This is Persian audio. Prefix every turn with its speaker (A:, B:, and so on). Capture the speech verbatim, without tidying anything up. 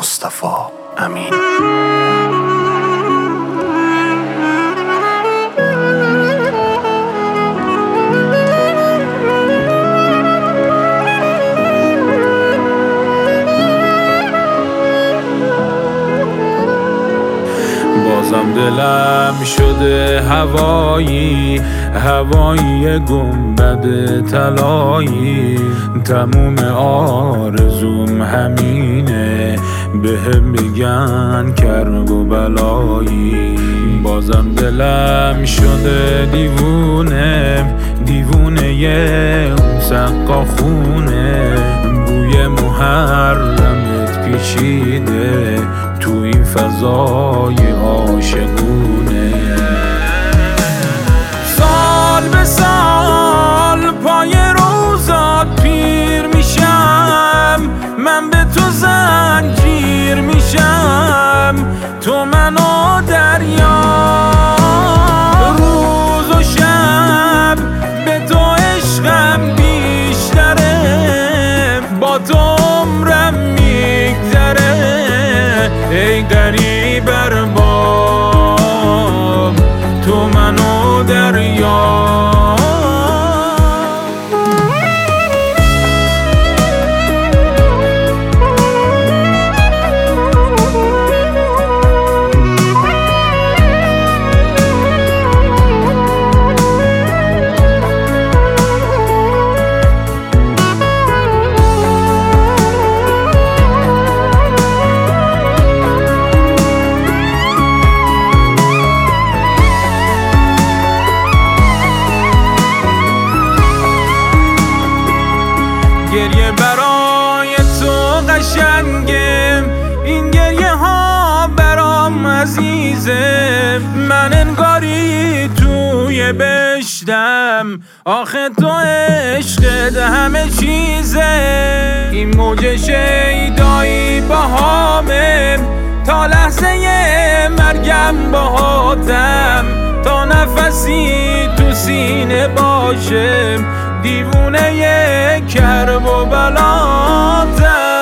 A: مصطفی امین.
B: بازم دلم شده هوایی، هوایی گنبد طلایی. تموم آرزوم همینه، بهم بگن کرب و بلایی. بازم دلم شده دیوونه، دیوونه یه اون سقا خونه. بوی محرمت پیچیده تو این فضای عاشقونه. سال به سال پای روزات پیر میشم، من به تو زنجیر میشم. تو منو دریا، روز و شب به تو عشقم بیشتره. با تو عمرم میگذره ای غریب ارباب، تو منو دریا. گریه برای تو قشنگه، این گریه ها برام عزیزه. من انگاری توی بهشتم، آخه تو عشقت همه چیزه. این موج شیدایی باهامه، تا لحظه مرگم باهاتم. تا نفسی تو سینه باشه، دیوونه کرب و بلاتم.